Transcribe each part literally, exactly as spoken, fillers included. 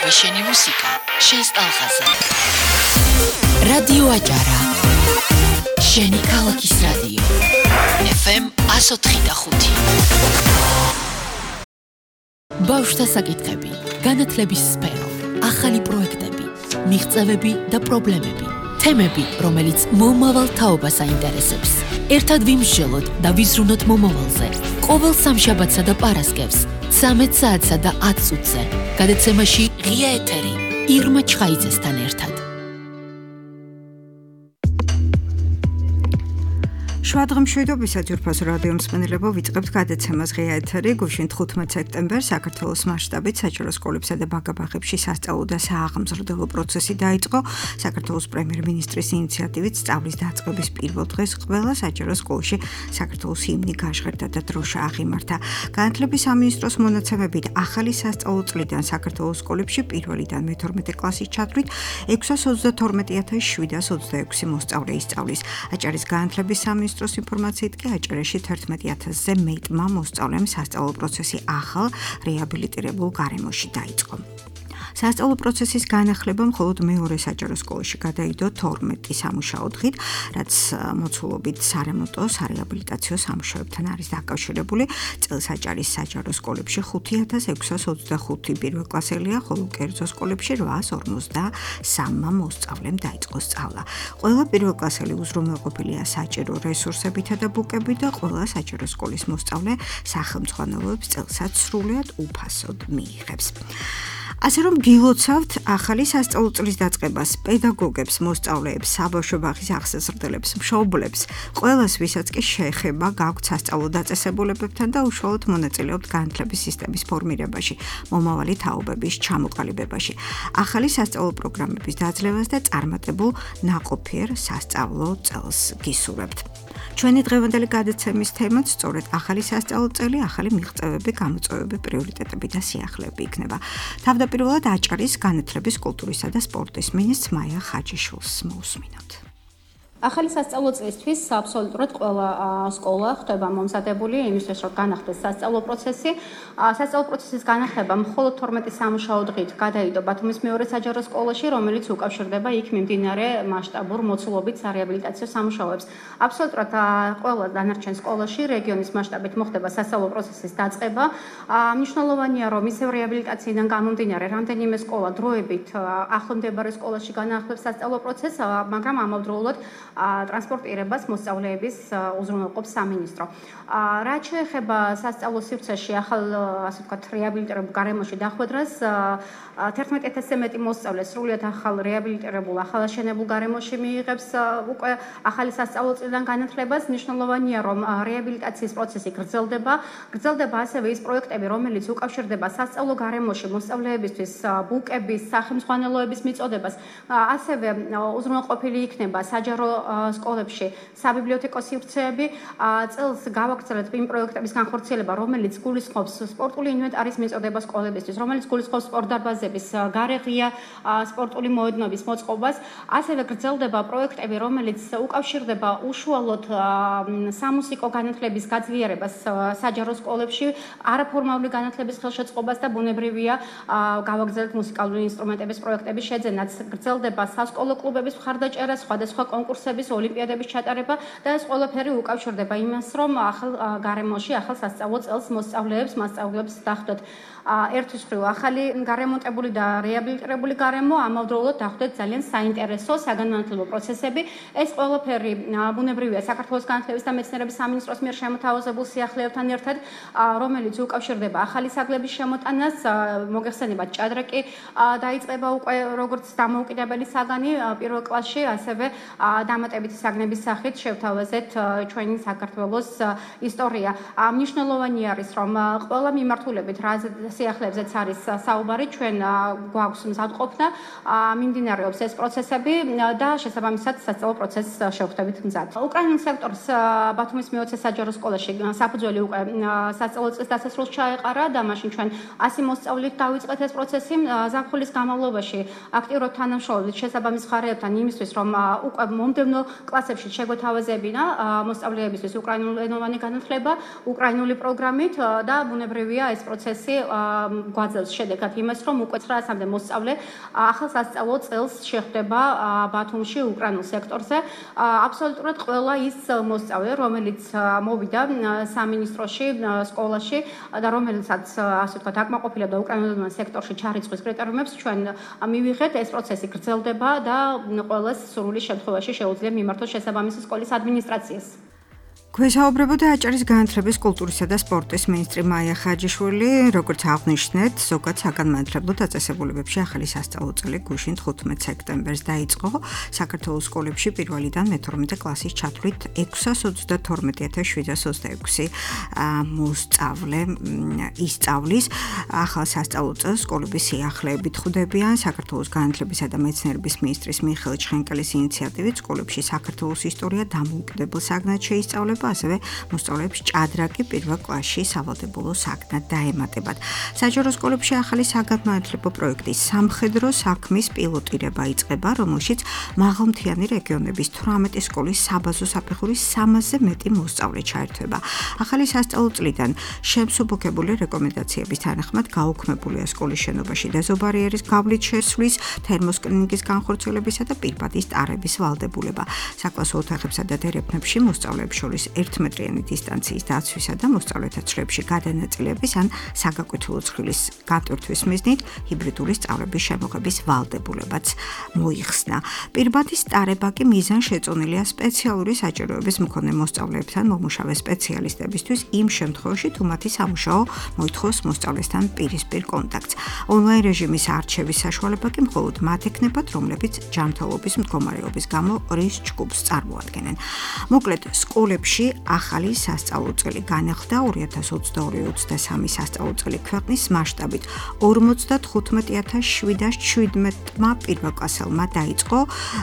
შენი მუსიკა, შენს ტალღაზე. რადიო აჭარა. შენი ქალაქის რადიო. ეფ ემ εκατო ოთხი და ხუთი. ბავშვთა საკითხები, განათლების სფერო, ახალი პროექტები, მიღწევები და პრობლემები. თემები, რომელიც მომავალ თაობას აინტერესებს. ერთად ვიმსჯელოთ და ვიზრუნოთ მომავალზე. ყოველ სამშაბათსა და პარასკევს, ცამეტ საათსა და ათ წუთზე. გადაცემაში ღია ეთერი, ირმა ჩხაიძესთან ერთად. შვადღა მშვიდობისა ძვირფასო რადიო მსმენელებო, ვიწყებთ გადაცემას ღია ეთერი. გუშინ თხუთმეტ სექტემბერს საქართველოს მასშტაბით საჯარო სკოლებსა და ბაგა-ბაღებში სასწავლო და სააღმზრდელო პროცესი დაიწყო. საქართველოს პრემიერ-მინისტრის ინიციატივით სწავლის დაწყების პირველ დღეს ყველა საჯარო სკოლაში საქართველოს ჰიმნი გაჟღერდა და დროშა აღიმართა. განათლების სამინისტროს მონაცემებით ახალი სასწავლო წლიდან საქართველოს სკოლებში პირველიდან მეთორმეტე კლასის ჩათვლით ექვსას ოცდათორმეტი ათას შვიდას ოცდაექვსი მოსწავლე ისწავლის. აჭარის განათლების სამინისტროს ინფორმაციით კი აჭარაში თერთმეტი ათასზე მეტმა მოსწავლემ სასწავლო პროცესი ახალ რეაბილიტირებულ გარემოში დაიწყო. სასწავლო პროცესის განახლება მხოლოდ მეორე საჯარო სკოლაში გადაიდო თორმეტი სამუშაო დღით, რაც მოცულობით სარემონტო, სარეაბილიტაციო სამუშაოებთან არის დაკავშირებული. წელს აჭარის საჯარო სკოლებში ხუთი ათას ექვსას ოცდახუთი პირველკლასელია, ხოლო კერძო სკოლებში რვას ორმოცდასამმა მოსწავლემ დაიწყო სწავლა. ყველა პირველკლასელი უზრუნველყოფილია საჭირო რესურსებითა და ბუკებით და ყველა საჯარო სკოლის მოსწავლე სახელმძღვანელოებს წელსაც სრულად უფასოდ მიიღებს. ასე რომ გილოცავთ ახალი სასწავლო წლის დაწყებას, პედაგოგებს, მოსწავლეებს, საბავშვო ბაღის აღსაზრდელებს, მშობლებს, ყველას, ვისაც კი შეეხება გაქვთ სასწავლო დაწესებულებებთან და უშუალოდ მონაწილეობთ განათლების სისტემის ფორმირებაში, მომავალი თაობების ჩამოყალიბებაში, ახალი სასწავლო პროგრამების დაძლევას და წარმატებულ ნაყოფიერ სასწავლო წელს გისურვებთ. ჩვენი დღევანდელი გადაცემის თემაც სწორედ ახალი სასწავლო წელი, ახალი მიღწევები, გამოწვევები, პრიორიტეტები და სიახლეები იქნება. თავდაპირველად აჭარის განათლების, კულტურისა და სპორტის მინისტრს მაია ხაჯიშვილს მოусმინოთ. ახალი სასწავლო წლისთვის აბსოლუტურად ყველა სკოლა ხდება მომზადებული იმისთვის, რომ განახდეს სასწავლო პროცესი. სასწავლო პროცესის განახლება მხოლოდ თორმეტი სამუშაო დღით გადაიდო ბათუმის მეორე საჯარო სკოლაში, რომელიც უკავშირდება იქ მიმდინარე მასშტაბურ მოცულობით სარეაბილიტაციო სამუშაოებს. აბსოლუტურად ყველა დანარჩენ სკოლაში რეგიონის მასშტაბით მოხდება სასწავლო პროცესის დაწყება. მნიშვნელოვანია, რომ ისევ რეაბილიტაციიდან გამომდინარე რამდენიმე სკოლა დროებით ახლომდებარე სკოლაში განახლებს სასწავლო პროცესს, მაგრამ ამავდროულად ტრანსპორტირებას მოსწავლეების უზრუნველყოფს სამინისტრო. რაც შეეხება სასწავლო სივრცეში ახალ, ასე ვთქვათ, რეაბილიტირებულ გარემოში დახვედრას, თერთმეტი ათასზე მეტი მოსწავლე სრულიად ახალ რეაბილიტირებულ, ახალაშენებულ გარემოში მიიღებს უკვე ახალი სასწავლო წლიდან განათლებას. მნიშვნელოვანია, რომ რეაბილიტაციის პროცესი გრძელდება. გრძელდება ასევე ის პროექტები, რომელიც უკავშირდება სასწავლო გარემოში მოსწავლეებისთვის ბუკების, სახელმძღვანელოების მიწოდებას. ასევე უზრუნველყოფილი იქნება საჯარო სკოლებში საბიბლიოთეკო სივრცეები. წელს გავაგრძელებთ იმ პროექტების განხორციელება, რომელიც გულისხმობს სპორტული ინვენტარის მიწოდება სკოლებისთვის, რომელიც გულისხმობს სპორტდარბაზების გარეღია სპორტული მოედნების მოწყობას. ასევე გრძელდება პროექტები, რომელიც უკავშირდება უშუალოდ სამუსიკო განათლების გაძლიერებას საჯარო სკოლებში, არაფორმალური განათლების ხელშეწყობას და ბუნებრივია გავაგრძელებთ მუსიკალური ინსტრუმენტების პროექტების შეძენაც. გრძელდება სასკოლო კლუბების მხარდაჭერა, სხვადასხვა კონკურსების, ოლიმპიადების ჩატარება და ეს ყველაფერი უკავშირდება იმას, რომ ახალ გარემოში, ახალ სასწავლო წელს მოსწავლეებს, მასწავლებლებს დახვდეთ ერთვის მხრივ ახალი გარემონტებული და რეაბილიტირებული გარემო, ამავდროულად დახვდეთ ძალიან საინტერესო საგანმანათლებლო პროცესები. ეს ყველაფერი ბუნებრივია საქართველოს განათლების და მეცნიერების სამინისტროს მიერ შემოთავაზებულ სიახლეებთან ერთად, რომელიც უკავშირდება ახალი საგლების შემოტანას. მოგეხსენებათ, ჭადრაკი დაიწყება უკვე როგორც დამოუკიდებელი საგანი პირველ კლასში, ასევე დამატებითი საგნების სახით შევთავაზეთ ჩვენი საქართველოს ისტორია. მნიშვნელოვანი არის, რომ ყველა მიმართულებით სიახლეებზეც არის საუბარი, ჩვენ გვაქვს მზადყოფნა, მიმდინარეობს ეს პროცესები და შესაბამისად სასწავლო პროცესს შევხვდებით მზად. უკრაინულ სექტორს ბათუმის მეოცე საჯარო სკოლაში საფუძველი უკვე სასწავლო წლის დასასრულს ჩაეყარა და მაშინ ჩვენ ასი მოსწავლით დავიწყეთ ეს პროცესი. ზაფხულის განმავლობაში აქტიურად თანამშრომლობთ შესაბამის მხარეებთან იმისთვის, რომ უკვე მომდევნო მომდევნო კლასებში შეგვეთავაზებინა მოსწავლეებისთვის უკრაინულენოვანი განათლება უკრაინული პროგრამით და ბუნებრივია ეს პროცესი გვაძლევს შედეგად იმას, რომ უკვე ცხრაასამდე მოსწავლე ახალ სასწავლო წელს შეხვდება ბათუმში უკრაინულ სექტორზე. აბსოლუტურად ყველა ის მოსწავლე, რომელიც მოვიდა სამინისტროში, სკოლაში და რომელსაც ასე ვთქვათ, აკმაყოფილებდა უკრაინულ სექტორში ჩარიცხვის კრიტერიუმებს, ჩვენ მივიღეთ, ეს პროცესი გრძელდება და ყველას სრული შემთხვევაში შეუძლია მიმართოს შესაბამისი სკოლის ადმინისტრაციას. გვესაუბრებოდა აჭარის განათლების, კულტურისა და სპორტის მინისტრი მაია ხაჯიშვილი, როგორც აღნიშნეთ, ზოგად საგანმანათლებლო დაწესებულებებში ახალი სასწავლო წელი გუშინ თხუთმეტ სექტემბერს დაიწყო. საქართველოს სკოლებში პირველიდან მეთორმეტე კლასის ჩათვლით ექვსას ოცდათორმეტი ათას შვიდას ოცდაექვსი მოსწავლე ისწავლის. ახალ სასწავლო წელს სკოლების სიახლეებით ხვდებიან. საქართველოს განათლებისა და მეცნიერების მინისტრის მიხეილ ჩხენკელის ინიციატივით სკოლებში საქართველოს ისტორია დამოუკიდებელ საგნად შეისწავლება. ასევე მოსწავლეებს ჭადრაკი პირველ კლასში სავალდებულო საგნად დაემატებათ. საჯარო სკოლებში ახალი საგანმანათლებლო პროექტის სამხედრო საქმის პილოტირება იწყება, რომელშიც მაღალმთიანი რეგიონების თვრამეტი სკოლის საბაზო საფეხურის სამასზე მეტი მოსწავლე ჩაერთვება. ახალი სასწავლო წლიდან შემსუბუქებული რეკომენდაციების თანახმად გაუქმებულია სკოლის შენობაში დეზობარიერის გავლით შესვლის, თერმოსკრინინგის განხორციელებისა და პირბადის ტარების ვალდებულება. საკლასო ოთახებსა და დერეფნებში მოსწავლეებს შორის ერთმეტრიანი დისტანციის დაცვისა და მოსწავლეთა ცხრებში გადანაწილების ან საგაკვეთილო ცხრილის გატვირთვის მიზნით ჰიბრიდული სწავლების შემოღების ვალდებულებაც მოიხსნა. პირბადის ტარება კი მიზანშეწონილია სპეციალური საჭიროების მქონე მოსწავლეებთან მომუშავე სპეციალისტებისთვის იმ შემთხვევაში, თუ მათი სამუშაო მოითხოვს მოსწავლესთან პირისპირ კონტაქტს. ონლაინ რეჟიმის არჩევის საშუალება კი მხოლოდ მათ ექნებათ, რომლებიც ჯანმრთელობის მდგომარეობის გამო რის ჯგუფს წარმოადგენენ. მოკლედ, სკოლებში ახალი სასწავლო წელი განახლდა ორი ათას ოცდაორი ოცდასამი სასწავლო წელი ქვეყნის მასშტაბით ორმოცდათხუთმეტი ათას შვიდას შვიდმეტმა პირველკლასელმა დაიწყო,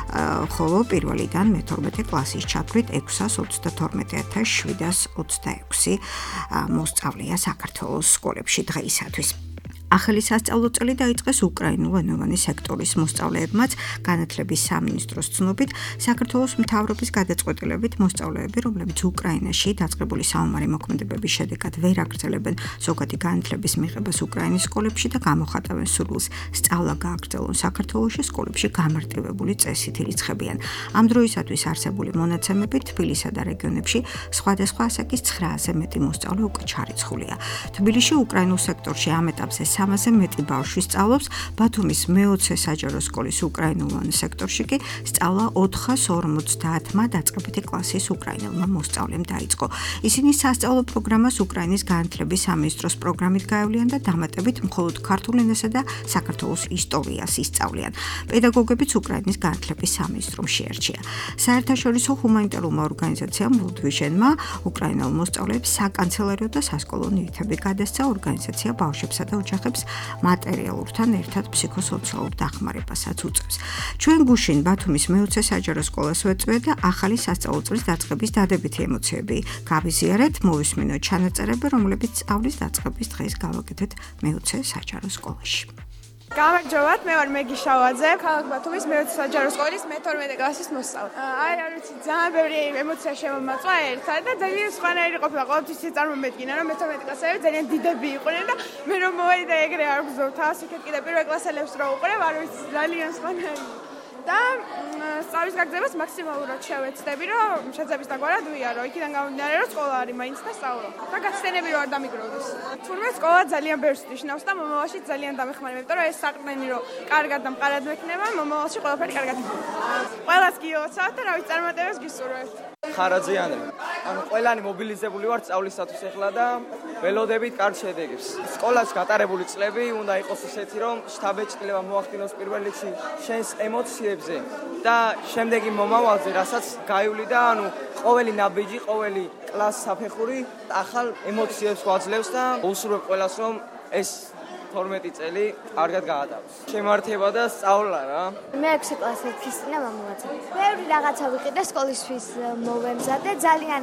ხოლო პირველიდან მეთორმეტე კლასის ჩათვლით ექვსას ოცდათორმეტი ათას შვიდას ოცდაექვსი მოსწავლეა საქართველოს სკოლებში დღეისათვის. ახალი სასწავლო წელი დაიწყეს უკრაინულენოვანი სექტორის მოსწავლეებმაც. განათლების სამინისტროს ცნობით, საქართველოს მთავრობის გადაწყვეტილებით მოსწავლეები, რომლებიც უკრაინაში დაწყებული საომარი მოქმედებების შედეგად ვერ აგრძელებენ ზოგადი განათლების მიღებას უკრაინის სკოლებში და გამოხატავენ სურვილს სწავლა გააგრძელონ საქართველოში, სკოლებში გამარტივებული წესით ირიცხებიან. ამ დროისათვის არსებული მონაცემებით თბილისსა და რეგიონებში სხვადასხვა ასაკის ცხრაასზე მეტი მოსწავლე უკვე ჩარიცხულია. თბილისში უკრაინულ სექტორში ამ ეტაპზე სამასზე მეტი ბავშვი სწავლობს, ბათუმის მეოცე საჯარო სკოლის უკრაინულოვან სექტორში კი სწავლა ოთხას ორმოცდაათმა დაწყებითი კლასის უკრაინულმა მოსწავლემ დაიწყო. ისინი სასწავლო პროგრამას უკრაინის განათლების სამინისტროს პროგრამით გაევლიან და დამატებით მხოლოდ ქართულ ენასა და საქართველოს ისტორიას ისწავლიან. პედაგოგებიც უკრაინის განათლების სამინისტრომ შეერჩია. საერთაშორისო ჰუმანიტარულმა ორგანიზაციამ World Vision-მა უკრაინულ მოსწავლეებს საკანცელერიო და სასკოლო ნივთები გადასცა. ორგანიზაცია ბავშვებსა და ოჯახებს მატერიალურთან ერთად ფსიქოსოციალურ დახმარებასაც უწევს. ჩვენ გუშინ ბათუმის მეოცე საჯარო სკოლას ვეწვევთ და ახალი სასწავლო წლის დაწყების დადებითი ემოციები გავიზიარეთ. მოვისმინოთ ჩანაწერები, რომლებიც სწავლის დაწყების დღეს გავაკეთეთ მეოცე საჯარო სკოლაში. გამარჯობათ, მე ვარ მეგი შავაძე, ქალაქ ბათუმის მეოცე საჯარო სკოლის მეთორმეტე კლასის მოსწავლე. აი, არ ვიცი, ძალიან ბევრი ემოცია შემომაწვა ერთად და ძალიან სხვანაირი ყოფილა. ყოველთვის წარმომედგინა, რომ მეთორმეტე კლასელები ძალიან დიდები იყვნენ და მე რომ მოვედი და ეგრე არ ვგზავ თავს, იქეთ კიდე პირველ კლასელებს რო უყურებ, არ ვიცი, ძალიან სხვანაირი. და სწავლის გაგრძელებას მაქსიმალურად შევეცდები, რომ შეძების დაგვარად ვიარო. იქიდან გამომდინარე, რომ სკოლა არის მაინც და სწავლა. და გასცენები რო არ დამიგროვდეს. თურმე სკოლა ძალიან ბევრს ნიშნავს და მომავალში ძალიან დამეხმარება, იმიტომ რომ ეს საყრდენი რომ კარგად და მყარად მექნება, მომავალში ყველაფერი კარგად იქნება. ყველას გიოცავთ და რა ვიცი, წარმატებას გისურვებთ. ხარაძიანი. ანუ ყველანი მობილიზებული ვართ სწავლისათვის ახლა და ველოდებით კარგ შედეგებს. სკოლაში გატარებული წლები უნდა იყოს ისეთი, რომ შთაბეჭდილება მოახდინოს პირველ რიგში შენს ემოციებზე და შემდეგი მომავალზე, რასაც გაივლი და ანუ ყოველი ნაბიჯი, ყოველი კლასის საფეხური ახალ ემოციებს გვაძლევს და უსურვებ ყველას, რომ ეს თორმეტი წელი კარგად გაატაროს. შემართება და სწავლა რა. მე ექვსი კლასი ქრისტინა მამულაძე. ბევრი რაღაცა ვიყიდე სკოლისთვის მოვემზადე, ძალიან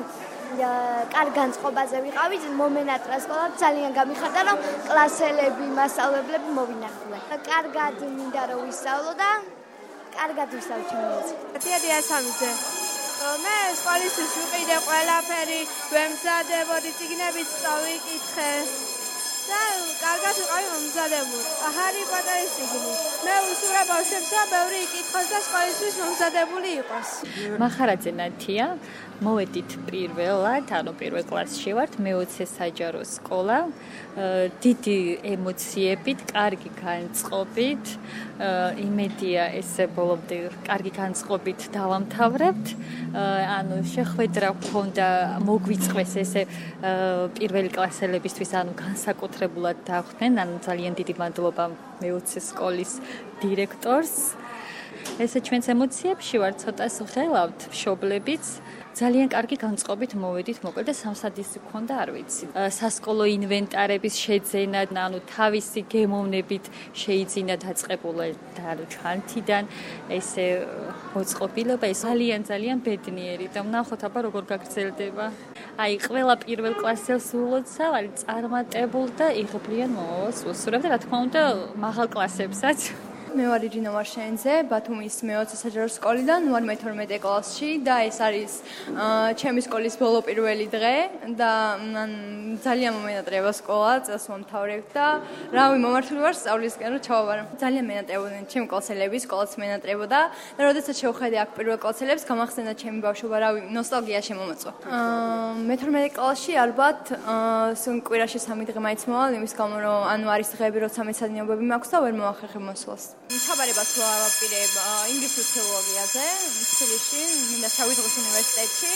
კარგ განწყობაზე ვიყავი, მომენატრა სკოლა, ძალიან გამიხარდა, რომ კლასელები, მასწავლებლები მოვინახულე. კარგად მინდა რომ ვისწავლო და კარგად ვისაუბრე მეოცე. დიადია სამიძე. მე სკოლისთვის ვიყიდე ყველაფერი, ვემზადებოდი, წიგნებიც წავიკითხე. და კარგად ვიყავი მომზადებული. ჰარი პოტერის წიგნი. მე უსურვებ ბავშვებსა, ბევრი იკითხოს და სკოლისთვის მომზადებული იყოს. მახარაძე ნათია, მოვედით პირველად, ანუ პირველ კლასში ვართ, მეოცე საჯარო სკოლა. დიდი ემოციებით, კარგი განწყობით, იმედია ესე ბოლომდე კარგი განწყობით დავამთავრებთ. ანუ შეხვედრა გქონდა, მოგვიწყვეს ესე პირველი კლასელებისთვის, ანუ განსაკუთრებულად დახვდნენ, ანუ ძალიან დიდი მადლობა მეოცე სკოლის დირექტორს. ესე ჩვენს ემოციებში ვარ ცოტა სღელავთ, მშობლებიც. ძალიან კარგი განწყობით მოვედით, მოკლედ და სამსადისი გქონდა, არ ვიცი. სასკოლო ინვენტარების შეძენა, ანუ თავისი გემოვნებით შეიძინა დაწყებულა და ანუ ჩანთიდან ესე მოწყობილობა, ეს ძალიან ძალიან ბედნიერი და ვნახოთ აბა როგორ გაგრძელდება. აი, ყველა პირველ კლასელს ულოცავ, არის წარმატებულ და იღბლიან მომავალს უსურვებ და რა თქმა უნდა, მაღალ კლასებსაც. მე ვარ ირინა ვარშენიძე, ბათუმის მეოცე საჯარო სკოლიდან, ვარ მეთორმეტე კლასში და ეს არის ჩემი სკოლის ბოლო პირველი დღე და ძალიან მომენატრება სკოლა, წელს მომთავრებ და რავი, მომართული ვარ სწავლისკენ რომ ჩავაბარო. ძალიან მენატრებოდნენ ჩემი კლასელები, სკოლაც მენატრებოდა და როდესაც შევხედე აქ პირველ კლასელებს, გამახსენდა ჩემი ბავშვობა, რავი, ნოსტალგია შემომაწვა. მეთორმეტე კლასში ალბათ კვირაში სამი დღე მაინც მოვალ, იმის გამო რომ ანუ არის დღეები, როცა მეცადინეობები მაქვს და ვერ მოახერხებ მოსვლას. ჩაბარებას ვაპირებ ინგლისურ ფილოლოგიაზე, თბილისში, მინდა შავიდღის უნივერსიტეტში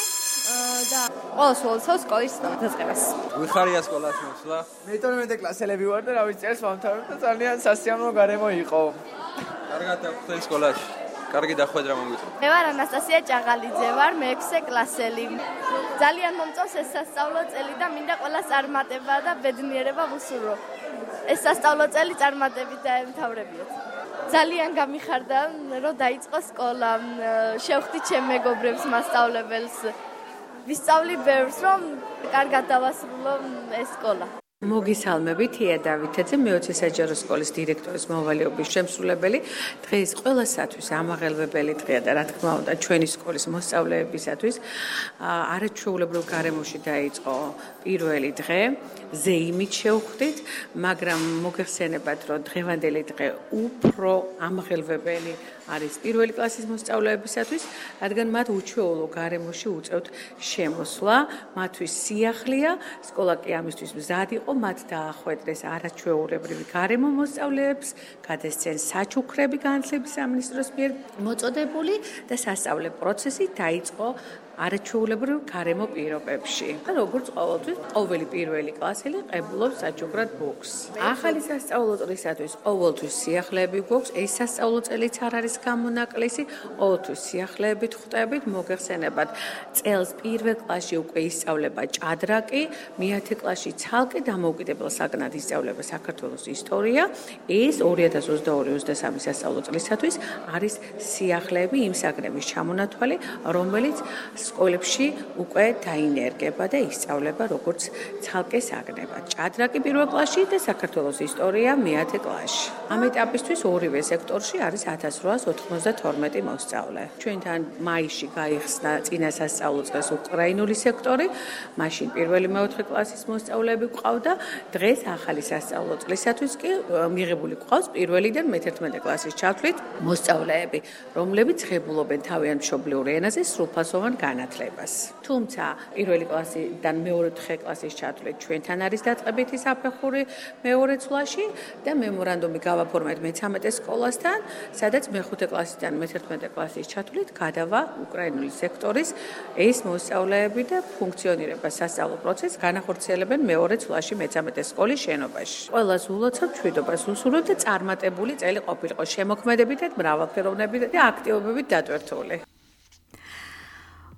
და ყოველს ვლოცავ სკოლის დაწყებას. ვიხარია სკოლაში მოსვლა. მეთორმეტე კლასელები ვარ და რავი, წერს მომთავრებ და ძალიან სასიამოვნო გარემო იყო. კარგად აღვხდნენ სკოლაში. კარგი დახვედრა მომიწევს. მე ვარ ანასტასია ჭაღალიძე, ვარ მეექვსე კლასელი. ძალიან მომწონს ეს სასწავლო წელი და მინდა ყველას წარმატება და ბედნიერება ვუსურვო. ეს სასწავლო წელი წარმატებით დაემთავრებიოთ. ძალიან გამიხარდა, რომ დაიწყო სკოლა. შევხვდი ჩემ მეგობრებს, მასწავლებელს. ვისწავლი ბევრს, რომ კარგად დავასრულო ეს სკოლა. მოგისალმებით, ია დავითაძე, მეოცე საჯარო სკოლის დირექტორის მოვალეობის შემსრულებელი. დღეს ყველასათვის ამაღელვებელი დღეა და რა თქმა უნდა, ჩვენი სკოლის მოსწავლეებისათვის არაჩვეულებრივ გარემოში დაიწყო პირველი დღე. ზეიმით შევხვდით, მაგრამ მოგეხსენებათ, რომ დღევანდელი დღე უფრო ამაღელვებელი არის პირველი კლასის მოსწავლეებისათვის, რადგან მათ უჩვეულო გარემოში უწევთ შემოსვლა, მათთვის სიახლეა, სკოლა კი ამისთვის მზად იყო, მათ დაახვედრეს არაჩვეულებრივი გარემო მოსწავლეებს, გადასცენ საჩუქრები განათლების სამინისტროს მიერ მოწოდებული და სასწავლე პროცესი დაიწყო არაჩვეულებრივ გარემო პირობებში. როგორც ყოველთვის, ყოველი პირველი კლასელი ყებულობს საჩუქრად ბუქს. ახალი სასწავლო წლისათვის ყოველთვის სიახლეები გვაქვს, ეს სასწავლო წელიც არ არის გამონაკლისი, ყოველთვის სიახლეებით ხვდებით, მოგეხსენებათ, წელს პირველ კლასში უკვე ისწავლება ჭადრაკი, მეათე კლასში ცალკე დამოუკიდებელ საგნად ისწავლება საქართველოს ისტორია. ეს ორი ათას ოცდაორი ოცდასამი სასწავლო წლისათვის არის სიახლეები იმ საგნების ჩამონათვალი, რომელიც სკოლებში უკვე დაინერგება და ისწავლება როგორც ცალკე საგნებად. ჭადრაკი პირველ კლასში და საქართველოს ისტორია მეათე კლასში. ამ ეტაპისთვის ორივე სექტორში არის ათას რვაას ოთხმოცდათორმეტი მოსწავლე. ჩვენთან მაისში გაიხსნა წინა სასწავლო წელს უკრაინული სექტორი, მაშინ პირველი მეოთხე კლასის მოსწავლეები გვყავდა, დღეს ახალი სასწავლო წლისათვის კი მიღებული გვყავს პირველიდან მეთერთმეტე კლასის ჩათვლით მოსწავლეები, რომლებიც ღებულობენ თავიანთ მშობლიურ ენაზე სრულფასოვან განათლებას. თუმცა პირველი კლასიდან მეოთხე კლასის ჩათვლით ჩვენთან არის დაწყებითი საფეხური მეორე წლაში და მემორანდუმი გავაფორმეთ მეთერთმეტე სკოლასთან, სადაც მეხუთე კლასიდან მეთერთმეტე კლასის ჩათვლით გადავა უკრაინული სექტორის ეს მოსწავლეები და ფუნქციონირება სასწავლო პროცესს განახორციელებენ მეორე წლაში მეთერთმეტე სკოლის შენობაში. ყველას ულოცავ მშვიდობას უსურვებ და წარმატებული წელი ყოფილიყო შემოქმედებით, მრავალფეროვნებით და აქტივობებით დატვირთული.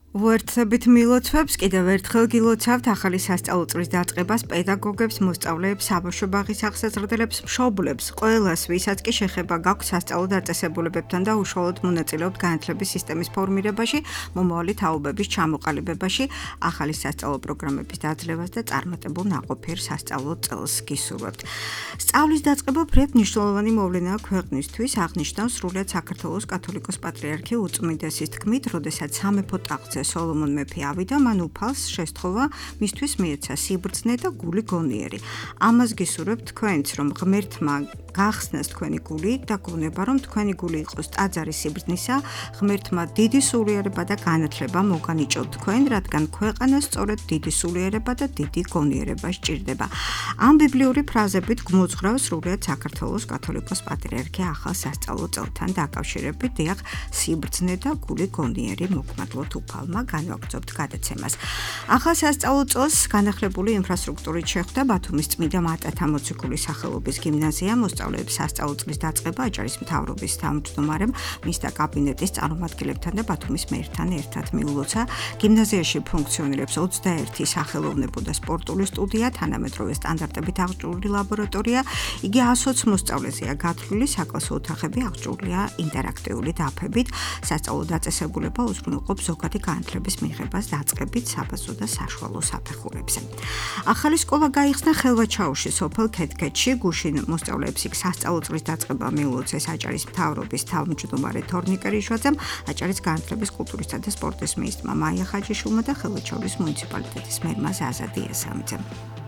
უერთდებით მილოცვებს კიდევ ერთხელ გილოცავთ ახალი სასწავლო წლის დაწყებას პედაგოგებს, მოსწავლეებს, საბავშვო ბაღის აღსაზრდელებს, მშობლებს, ყველას, ვისაც კი შეხება გაქვთ სასწავლო დაწესებულებებთან და უშუალოდ მონაწილეობთ განათლების სისტემის ფორმირებაში, მომავალი თაობების ჩამოყალიბებაში, ახალი სასწავლო პროგრამების დაძლევას და წარმატებულ ნაყოფიერ სასწავლო წელს გისურვებთ. სწავლის დაწყება ფრედ მნიშვნელოვანი მოვლენაა ქვეყნისთვის, აღნიშნავს სრულიად საქართველოს კათოლიკოს პატრიარქი უწმიდესის თქმით, როდესაც სამეფო ტახტზე სოლომონ მეფე ავიდა, მან უფალს შესთხოვა მისთვის მიეცა სიბრძნე და გული გონიერი. ამას გისურვებთ თქვენც, რომ ღმერთმა გახსნას თქვენი გული და გონება, რომ თქვენი გული იყოს ტაძარი სიბრძნისა, ღმერთმა დიდი სულიერება და განათლება მოგანიჭოთ თქვენ, რადგან ქვეყანას სწორედ დიდი სულიერება და დიდი გონიერება სჭირდება. ამ ბიბლიური ფრაზებით გმოძღვრავს სრულიად საქართველოს კათოლიკოს პატრიარქი ახალ სასწავლო წელთან დაკავშირებით, დიახ, სიბრძნე და გული გონიერი მოგმადლოთ უფალმა, განვაგრძობთ გადაცემას. ახალ სასწავლო წელს განახლებული ინფრასტრუქტურით შეხვდა ბათუმის წმიდა მარტათა მოციქულის სახელობის გიმნაზია, მოსწავლეებს სასწავლო წლის დაწყება აჭარის მთავრობის თავმჯდომარემ, მისთა კაბინეტის წარმომადგენლებთან და ბათუმის მერთან ერთად მიულოცა. გიმნაზიაში ფუნქციონირებს ოცდაერთი სახელოვნებო და სპორტული სტუდია, თანამედროვე სტანდარტებით აღჭურვილი ლაბორატორია, იგი ასოც მოსწავლეზეა გათვლილი, საკლასო ოთახები აღჭურვილია ინტერაქტიული დაფებით, სასწავლო დაწესებულება უზრუნველყოფს ზოგადი განათლების მიღებას დაწყებით საბაზრო და საშუალო საფეხურებზე. ახალი სკოლა გაიხსნა ხელვაჩაუში, სოფელ ქეთქეთში, გუშინ მოსწავლეებს იქ სასწავლო წლის დაწყება მიულოცეს აჭარის მთავრობის თავმჯდომარე თორნიკე რიშვაძემ, აჭარის განათლების, კულტურისა და სპორტის მინისტრმა მაია ხაჯიშვილმა და ხელვაჩაურის მუნიციპალიტეტის მერმა ზაზა დიასამიძემ.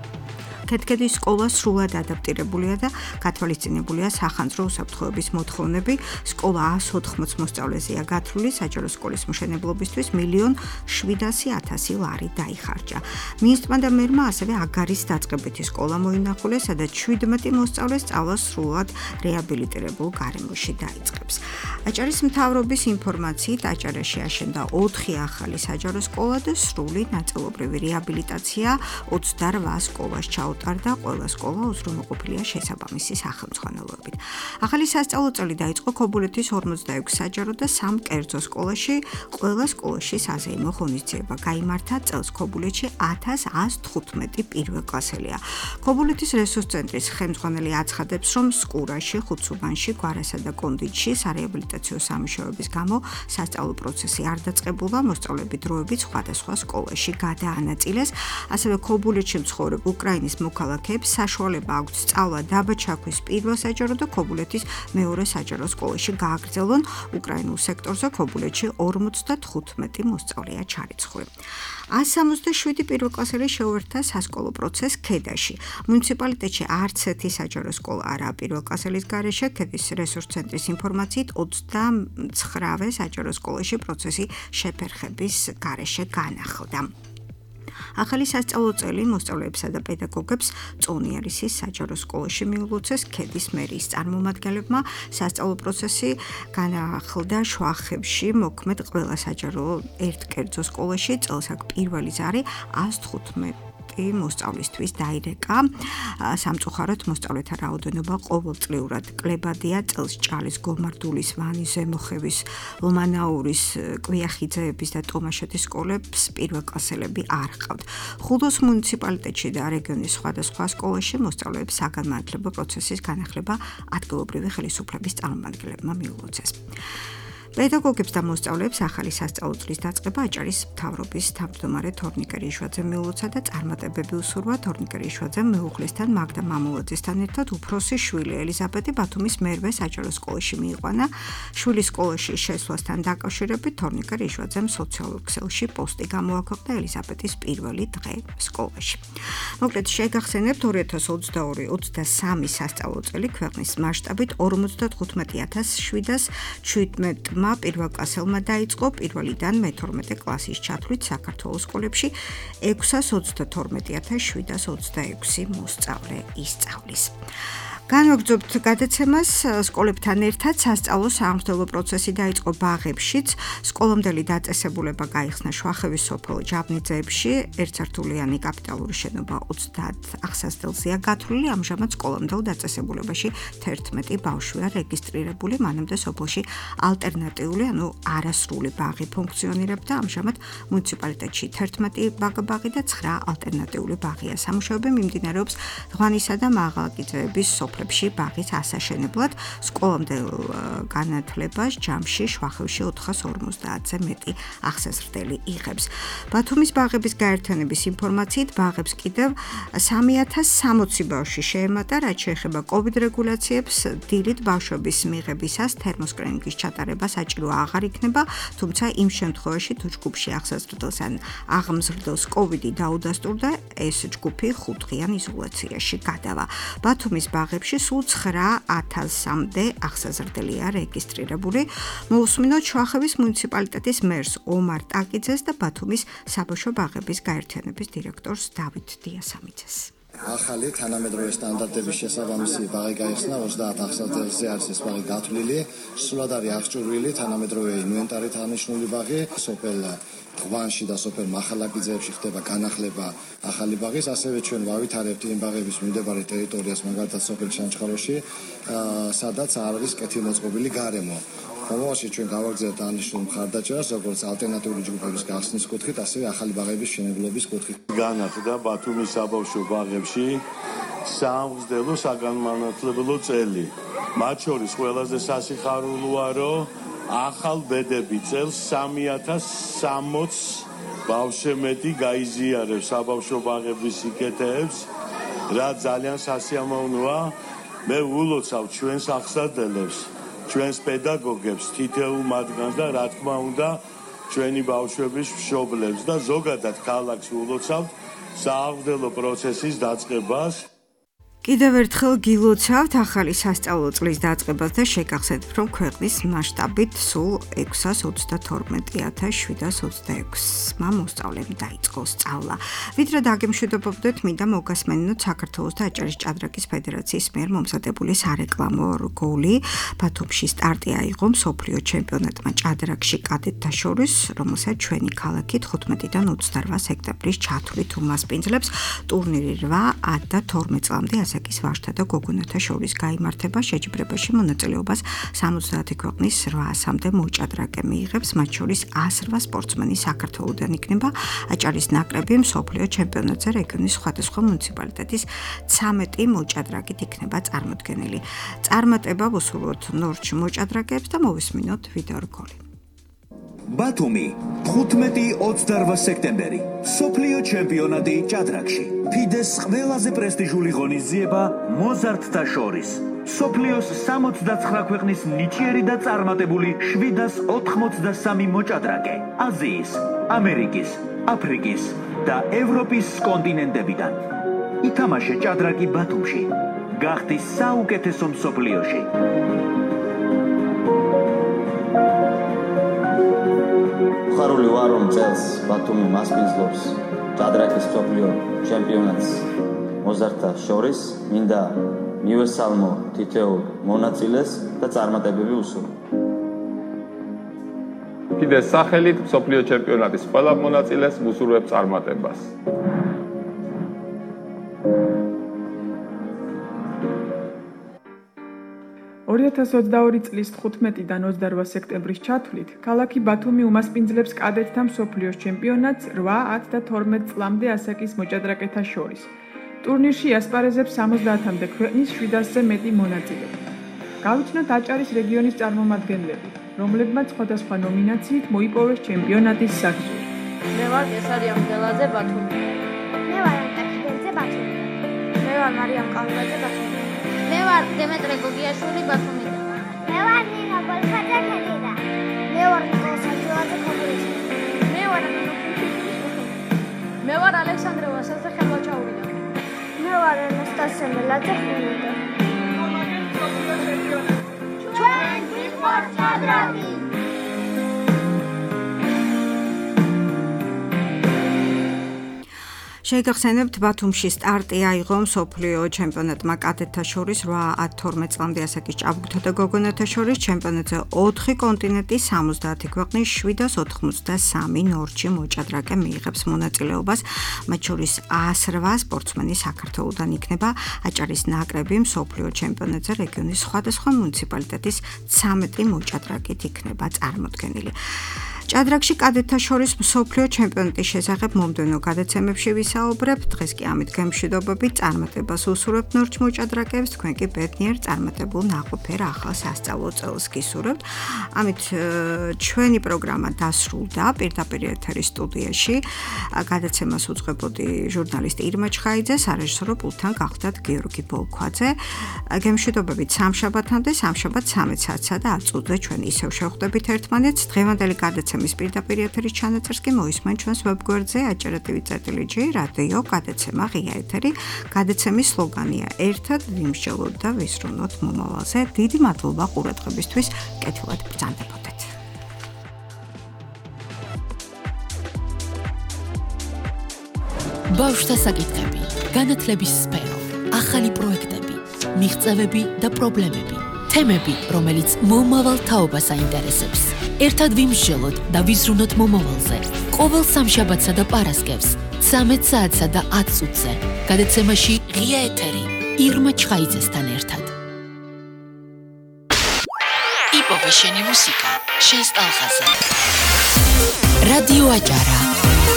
ქეთქეთის სკოლა სრულად ადაპტირებულია და გათვალისწინებულია სახანძრო უსაფრთხოების მოთხოვნები. სკოლა ას ოთხმოც მოსწავლეზეა გათვლილი, საჯარო სკოლის მშენებლობისთვის მილიონ შვიდასი ათასი ლარი დაიხარჯა. მინისტრმა და მერმა ასევე აგარის დაწყებითი სკოლა მოინახულეს, სადაც შვიდმეტი მოსწავლე სწავლას სრულად რეაბილიტირებულ გარემოში დაიწყებს. აჭარის მთავრობის ინფორმაციით, აჭარაში აშენდა ოთხი ახალი საჯარო სკოლა და სრული ნაწილობრივი რეაბილიტაცია ოცდარვა სკოლას ჩაუტარდა. და ყველა სკოლა უზრუნველყოფილია შესაბამისი სახელმძღვანელოებით. ახალი სასწავლო წელი დაიწყო ქობულეთის ორმოცდაექვსი საჯარო და სამ კერძო სკოლაში, ყველა სკოლაში საზეიმო ღონისძიება გაიმართა. წელს ქობულეთში ათას ას თხუთმეტი პირველკლასელია. ქობულეთის რესურს ცენტრის ხელმძღვანელი აცხადებს, რომ სკურაში, ხუცუბანში, გვარასა და კონდიტში სარეაბილიტაციო სამუშაოების გამო სასწავლო პროცესი არ დაწყებულა, მოსწავლეები დროებით სხვადასხვა სკოლაში გადაანაწილეს. ასევე ქობულეთში მცხოვრებ უკრაინის მოქალაქეებს საშუალება აქვთ სწავლა დაბაჩაქვის პირველ საჯარო და ქობულეთის მეორე საჯარო სკოლაში გააგრძელონ. უკრაინულ სექტორზე ქობულეთში ორმოცდათხუთმეტი მოსწავლეა ჩარიცხული. ას სამოცდაშვიდი პირველკლასელი შეუერთდა სასკოლო პროცესს ქედაში. მუნიციპალიტეტში არც ერთი საჯარო სკოლა არაა პირველკლასელის გარეშე. ქედის რესურს ცენტრის ინფორმაციით ოცდამცხრავე საჯარო სკოლაში პროცესი შეფერხების გარეშე განახლდა. ახალი სასწავლო წელი მოსწავლეებსა და პედაგოგებს წონიარისის საჯარო სკოლაში მიულოცეს. ქედის მერიის წარმომადგენლებმა სასწავლო პროცესი განახლდა შვახებში, მოქმედ ყველა საჯარო ერთკერძო სკოლაში. წელს აქ პირველი ზარი ას თხუთმეტი მოსწავლისთვის დაირეკა. სამწუხაროდ მოსწავლეთა რაოდენობა ყოველწლიურად კლებადია. წელს ჭალის, გომარდულის, ვანის, ზემოხევის, ლომანაურის, კვიახიძეების და ტომაშეთის სკოლებს პირველკლასელები არ ჰყავთ. ხულოს მუნიციპალიტეტში და რეგიონის სხვადასხვა სკოლაში მოსწავლეებს საგანმანათლებლო პროცესის განახლება ადგილობრივი ხელისუფლების წარმომადგენლებმა მიულოცეს. პედაგოგებს და მოსწავლეებს ახალი სასწავლო წლის დაწყება აჭარის მთავრობის თავმჯდომარე თორნიკე რიშვაძემ მიულოცა და წარმატებები უსურვა. თორნიკე რიშვაძემ მეუღლესთან მაგდა მამულაძესთან ერთად უფროსი შვილი ელიზაბეტი ბათუმის მერვე საჯარო სკოლაში მიიყვანა. შვილის სკოლაში შესვლასთან დაკავშირებით თორნიკე რიშვაძემ სოციალურ ქსელში პოსტი გამოაქვეყნა ელიზაბეტის პირველი დღე სკოლაში. მოკლედ შეგახსენებთ ორი ათას ოცდაორი ოცდასამი სასწავლო წელი ქვეყნის მასშტაბით ორმოცდათხუთმეტი ათას შვიდას შვიდმეტი პირველკლასელმა დაიწყო. პირველიდან მეთორმეტე კლასის ჩათვლით საქართველოს სკოლებში ექვსას ოცდათორმეტი ათას შვიდას ოცდაექვსი მოსწავლე ისწავლის. განვაგრძობთ გადაცემას სკოლებთან ერთად სასწავლო საამხელო პროცესი დაიწყო ბაღებშიც. სკოლამდელი დაწესებულება გაიხსნა შვახევის სოფელ ჯაბნიძეებში. ერთსართულიანი კაპიტალური შენობა ოცდაათ აღსასდელზეა გათვლილი. ამჟამად სკოლამდელ დაწესებულებაში თერთმეტი ბავშვია რეგისტრირებული. მანამდე სოფელში ალტერნატიული, ანუ არასრული ბაღი ფუნქციონირებდა. ამჟამად მუნიციპალიტეტში თერთმეტი ბაღი და ცხრა ალტერნატიული ბაღია. სამუშაოები მიმდინარეობს ღვანისა და მაღალაკიძეების სოფლებში ბაღის ასაშენებლად. სკოლამდელ განათლებას ჯამში შვახევში ოთხას ორმოცდაათზე მეტი აღსაზრდელი იღებს. ბათუმის ბაღების გაერთიანების ინფორმაციით ბაღებს კიდევ სამი ათას სამოცი ბავშვი შეემატა, რაც შეეხება კოვიდ რეგულაციებს. დილით ბავშვების მიღებისას თერმოსკრინინგის ჩატარება საჭირო აღარ იქნება, თუმცა იმ შემთხვევაში თუ ჯგუფში აღსაზრდელს ან აღმზრდელს კოვიდი დაუდასტურდა, ეს ჯგუფი ხუთდღიან იზოლაციაში გადავა. ბათუმის ბაღებში სულ ცხრა ათასამდე აღსაზრდელია რეგისტრირებული. მოусმინოთ შვახევის მუნიციპალიტეტის მერს ომარ ტაკიძეს და ბათუმის საბავშვო ბაღების გაერთიანების დირექტორს დავით დიასამიძეს. ახალი თანამედროვე სტანდარტების შესაბამისი ბაღი გაიხსნა ოცდაათ აღსასდელზე არის ეს ბაღი გათვლილი, სრულად არის აღჭურვილი თანამედროვე ინვენტარით აღნიშნული ბაღი, სოფელ ღვანში და სოფელ მახალაკიძეებში ხდება განახლება ახალი ბაღის, ასევე ჩვენ ვავითარებთ იმ ბაღების მიმდებარე ტერიტორიას, მაგალითად სოფელ ჩანჩხაროში, სადაც არ არის კეთილმოწყობილი გარემო. მომავალში ჩვენ გავაგრძელებთ აღნიშნულ მხარდაჭერას, როგორც ალტერნატიული ჯგუფების გახსნის კუთხით, ასევე ახალი ბაღების მშენებლობის კუთხით. განახლდა ბათუმის საბავშვო ბაღებში საამხსდელო საგანმანათლებლო წელი. მათ შორის ყველაზე სასიხარულოა, რომ ახალ ბედები წელს სამი ათას სამოცს ბავშვები გაიზიარებს საბავშვო ბაღების სიკეთეებს, რაც ძალიან სასიამოვნოა. მე ულოცავ ჩვენს აღსარდელებს, ჩვენს პედაგოგებს, თითოეულ მათგანს და რა თქმა უნდა ჩვენი ბავშვების მშობლებს და ზოგადად ქალაქს ულოცავთ საამხსდელო პროცესის დაწყებას. კიდევ ერთხელ გილოცავთ ახალი სასწავლო წლის დაწყებას და შეგახსენებთ, რომ ქვეყნის მასშტაბით სულ ექვსას ოცდათორმეტი ათას შვიდას ოცდაექვსმა მოსწავლემ დაიწყო სწავლა. ვიდრე დაგემშვიდობებდეთ, მინდა მოგასმენინოთ საქართველოს და აჭარის ჭადრაკის ფედერაციის მიერ მომზადებული სარეკლამო რგოლი. ბათუმში სტარტი აიღო მსოფლიო ჩემპიონატმა ჭადრაკში კადეტთა შორის, რომელსაც ჩვენი ქალაქი თხუთმეტიდან ოცდარვა სექტემბრის ჩათვლით უმასპინძლებს. ტურნირი რვა, ათ და თორმეტ წლამდე ასაკის ვაჟთა და გოგონათა შორის გაიმართება. შეჯიბრებაში მონაწილეობას სამოცდაათი ქვეყნის რვაასამდე მოჭადრაკე მიიღებს, მათ შორის ას რვა სპორტსმენი საქართველოდან იქნება. აჭარის ნაკრები მსოფლიო ჩემპიონატზე რეგიონის სხვადასხვა მუნიციპალიტეტის ცამეტი მოჭადრაკით იქნება წარმოდგენილი. წარმატება ვუსურვოთ ნორჩ მოჭადრაკეებს და მოვისმინოთ ვიდეო რგოლი. ბათუმი, თხუთმეტი ოცდარვა სექტემბერი, სოფლიო ჩემპიონატი ჭადრაკში. ფიდეს ყველაზე პრესტიჟული ღონისძიება მოზარდთა შორის. სოფლიოს სამოცდაცხრა ქვეყნის ნიჭიერი და წარმატებული შვიდას ოთხმოცდასამი მოჭადრაკე აზიის, ამერიკის, აფრიკის და ევროპის კონტინენტებიდან. ითამაშე ჭადრაკი ბათუმში. გახდი საუკეთესო მსოფლიოში. ხარული ვარ, რომ წელს ბათუმი მასპინძლობს ჭადრაკის მსოფლიო ჩემპიონატს მოზარდთა შორის. მინდა მივესალმო თითოეულ მონაწილეს და წარმატებები უსურვო. ფიდეს სახელით მსოფლიო ჩემპიონატის ყველა მონაწილეს ვუსურვებ წარმატებას. ორი ათას ოცდაორი წლის თხუთმეტიდან ოცდარვა სექტემბრის ჩათვლით, ქალაქი ბათუმი უმასპინძლებს კადეტთა მსოფლიოს ჩემპიონატს რვა, ათ და თორმეტ წლამდე ასაკის მოჭადრაკეთა შორის. ტურნირში ასპარეზებს სამოცდაათამდე ქვეყნის შვიდასზე მეტი მონაწილე. გავიცნოთ აჭარის რეგიონის წარმომადგენლები, რომლებმაც სხვადასხვა ნომინაციით მოიპოვეს ჩემპიონატის საგზური. მე ვარ კესარია მდელაძე ბათუმი. მე ვარ აკაკიბერძე ბათუმი. მე ვარ მარიამ ყავლაძე ბათუმი. მე ვარ დემეტრე გოგიაშვილი ბათუმიდან. მე ვარ ნინა გოლხაძე ქედიდან. მე ვარ ნიკოლოზ აჯელაძე ქობულისიდან. მე ვარ ანო ფიფიშვილის ბათუმიდან. მე ვარ ალექსანდრე ვასაძე ხელვაჩაურიდან. მე ვარ ანასტასია მელაძე ხულიდან. ჩვენ ვიყავთ ჭადრაკი. შეგახსენებთ, ბათუმში სტარტი აიღო მსოფლიო ჩემპიონატმა კადეტთა შორის რვა თორმეტ წლამდე ასაკის ჭაბუკთა და გოგონათა შორის ჩემპიონატზე ოთხი კონტინენტის სამოცდაათი ქვეყნის შვიდას ოთხმოცდასამი ნორჩი მოჭადრაკე მიიღებს მონაწილეობას, მათ შორის ას რვა სპორტსმენი საქართველოდან იქნება აჭარის ნაკრები მსოფლიო ჩემპიონატზე რეგიონის სხვადასხვა მუნიციპალიტეტის ცამეტი მოჭადრაკით იქნება წარმოდგენილი. ჭადრაკში კადეტთა შორის მსოფლიო ჩემპიონატის შესახებ მომდევნო გადაცემებში ვისაუბრებთ. დღეს კი ამით გემშვიდობებით წარმატებას უსურვებთ ნორჩ მოჭადრაკეებს, თქვენ კი ბედნიერ წარმატებულ ნაყოფიერ ახალ სასწავლო წელს გისურვებთ. ამით ჩვენი პროგრამა დასრულდა. პირდაპირ ეთერის სტუდიაში გადაცემას უძღვებოდი ჟურნალისტი ირმა ჩხაიძე, სარეჟისორო პულტთან გახლდათ გიორგი ბოლქვაძე. გემშვიდობებით სამშაბათამდე, სამშაბათ ცამეტ საათსა და ათ წუთზე ჩვენ ისევ შევხვდებით ერთმანეთს. დღევანდელი გადაცემა მის პირდაპირ ეთერის ჩანაწერს კი მოისმენთ ჩვენს ვებგვერდზე აჭარა.tv.gy რადიო გადაცემა ღია ეთერი. გადაცემის სლოგანია ერთად ვიმსჯელოთ და ვისრუნოთ მომავალზე. დიდი მადლობა ყურადღებისთვის. კეთილად ბრძანდებოდეთ. ბავშვთა საკითხები, განათლების სფერო, ახალი პროექტები, მიღწევები და პრობლემები. თემები, რომელიც მომავალ თაობას აინტერესებს. ერთად ვიმსჯელოთ და ვიზრუნოთ მომავალზე. ყოველ სამშაბათსა და პარასკევს, ცამეტ საათსა და ათ წუთზე. გადაცემაში ღია ეთერი ირმა ჩხაიძესთან ერთად. იპოვე შენი მუსიკა, შენს ტალღაზე. რადიო აჭარა.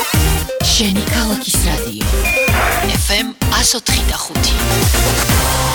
შენი ქალაქის რადიო. ეფ ემ ათს ოთხი და ხუთი.